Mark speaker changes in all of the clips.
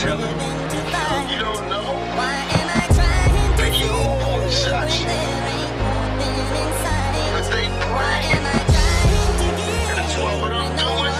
Speaker 1: tell him. You don't know? They all shot you. But they pray. That's what I'm doing.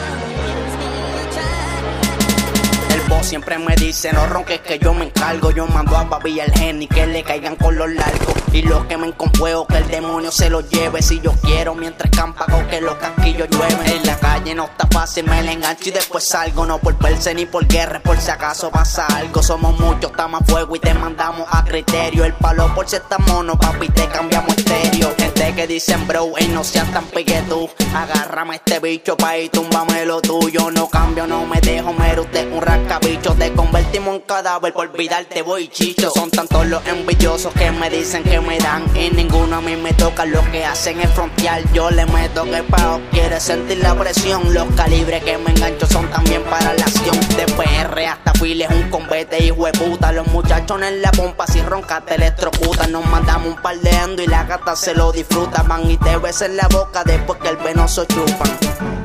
Speaker 2: El boss siempre me dice, no ronques que yo me encargo. Yo mando a Babi y al Geni que le caigan con los largos. Y los quemen con fuego, que el demonio se los lleve. Si yo quiero, mientras campago que los casquillos llueven. En la calle no está fácil, me la engancho y después salgo. No por verse ni por guerra, por si acaso pasa algo. Somos muchos, estamos a fuego y te mandamos a criterio. El palo por si está mono, papi, te cambiamos estéreo. Gente que dicen bro, ey, no seas tan pique tú. Agárrame este bicho pa' y túmbame lo tuyo. No cambio, no me dejo, mero usted un rascabicho. Te convertimos en cadáver, por olvidarte voy chicho. Son tantos los envidiosos que me dicen que me dan y ninguno a mí me toca. Lo que hacen es frontear, yo le meto que pao. Quiere sentir la presión, los calibres que me engancho son también para la acción. De PR hasta files, un combate, hijo de puta. Los muchachos en la pompa, si roncas te electrocutan. Nos mandamos un par de endo y la gata se lo disfruta. Van y te besan la boca después que el venoso chupan.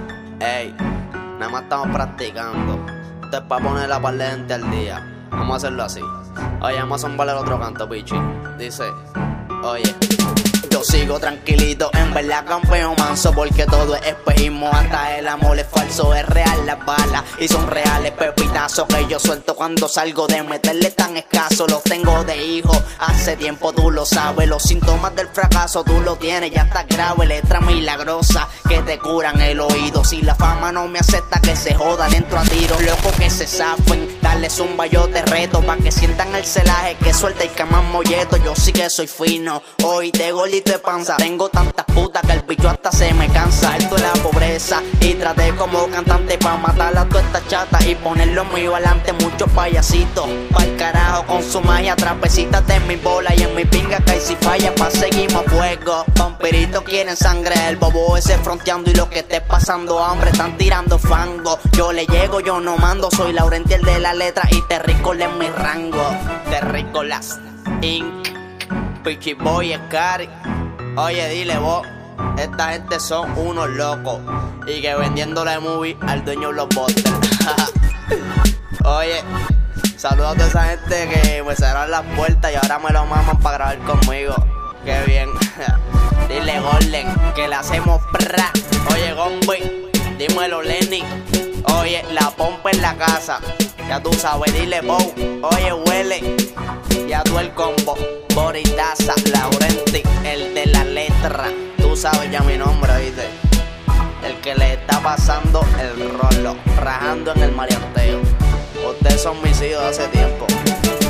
Speaker 2: Ey, nada más estamos practicando. Esto es pa' poner la par de gente al día. Vamos a hacerlo así. Oye, vamos a zumbarle el otro canto, pichi. Dice, oye, yo sigo tranquilito, en verdad campeón manso. Porque todo es espejismo, hasta el amor es falso. Es real las balas y son reales pepitazos que yo suelto cuando salgo de meterle tan escaso. Los tengo de hijo, hace tiempo tú lo sabes. Los síntomas del fracaso tú lo tienes, ya está grave. Letra milagrosa que te curan el oído. Si la fama no me acepta, que se joda, le entro a tiro. Loco que se zafen, dale zumba, yo te reto. Pa' que sientan el celaje que suelta y que más molleto. Yo sí que soy fino, hoy te golito de panza. Tengo tantas putas que el bicho hasta se me cansa. Alto de la pobreza y traté como cantante pa' matar a todas estas chatas y ponerlo mío adelante. Muchos payasitos pa'l carajo con su magia. Trapecitas de mi bola y en mi pinga que si falla pa' seguimos a fuego. Vampiritos quieren sangre, el bobo ese fronteando. Y lo que esté pasando hambre, están tirando fango. Yo le llego, yo no mando. Soy Laurentiel de la letra y Terrícola en mi rango. Terrícolas Inc. Pichi Boy, Scary. Oye, dile vos, esta gente son unos locos y que vendiéndole movie al dueño de los botes. Oye, saludos a toda esa gente que me cerraron las puertas y ahora me lo maman para grabar conmigo. Qué bien. Dile Golden que le hacemos pra. Oye, Gombi, dímelo Lenny. Oye, la pompa en la casa. Ya tú sabes, dile Bow. Oye, huele. Ya tú el combo. Boritaza, Laurenti, el de la letra. Tú sabes ya mi nombre, ¿viste? El que le está pasando el rolo, rajando en el marianteo. Ustedes son mis hijos hace tiempo.